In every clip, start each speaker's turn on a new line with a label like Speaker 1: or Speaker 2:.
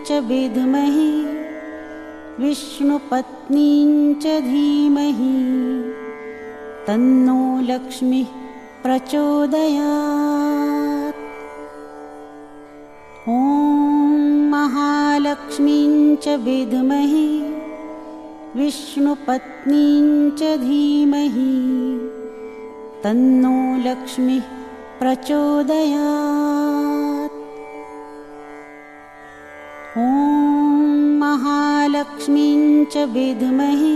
Speaker 1: च विद्महे विष्णुपत्नीं च धीमहि तन्नो लक्ष्मीः प्रचोदयात्। ॐ महालक्ष्मीं च विद्महे विष्णुपत्नीं च धीमहि तन्नो लक्ष्मीः प्रचोदयात्। ॐ महालक्ष्मीं च विद्महे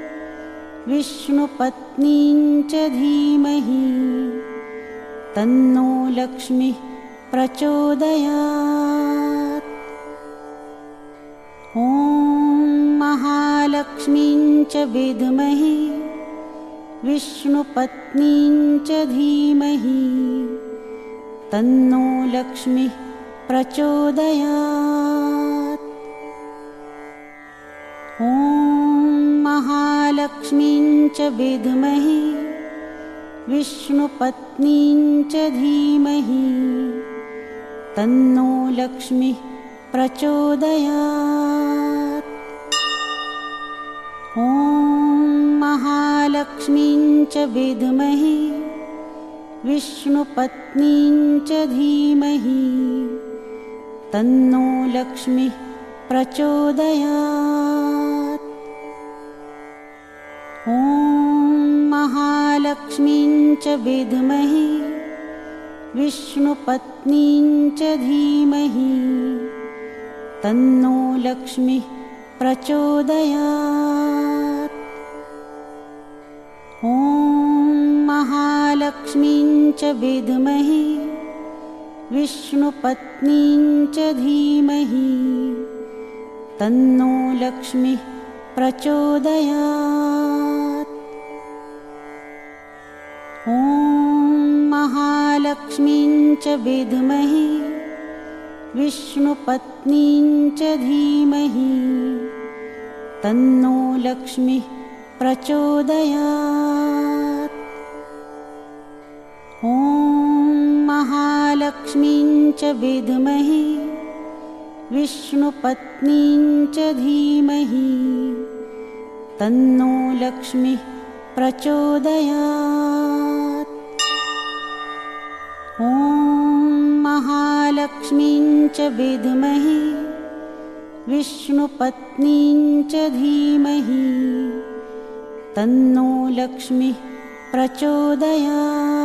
Speaker 1: विष्णुपत्नीं च धीमहि तन्नो लक्ष्मीः प्रचोदयात्। ॐ महालक्ष्मीं च विद्महे विष्णुपत्नीं च धीमहि तन्नो लक्ष्मीः प्रचोदयात्। ॐ महालक्ष्मीं च विद्महे विष्णुपत्नीं च धीमहि तन्नो लक्ष्मीः प्रचोदयात्। ॐ महालक्ष्मीं च विद्महे विष्णुपत्नीं च धीमहि तन्नो लक्ष्मीः प्रचोदयात्। ॐ महालक्ष्मीं च विद्महे विष्णुपत्नीं च धीमहि तन्नो लक्ष्मीः प्रचोदयात्। ॐ महालक्ष्मीं च विद्महे विष्णुपत्नीं च धीमहि तन्नो लक्ष्मीः प्रचोदयात्। ॐ महालक्ष्मीं च विद्महे विष्णुपत्नीं च धीमहि तन्नो लक्ष्मीः प्रचोदयात्। ॐ महालक्ष्मीं च विद्महे विष्णुपत्नीं च धीमहि तन्नो लक्ष्मीः प्रचोदयात्। ॐ महालक्ष्मीं च विद्महे विष्णुपत्नीं च धीमहि तन्नो लक्ष्मीः प्रचोदयात्।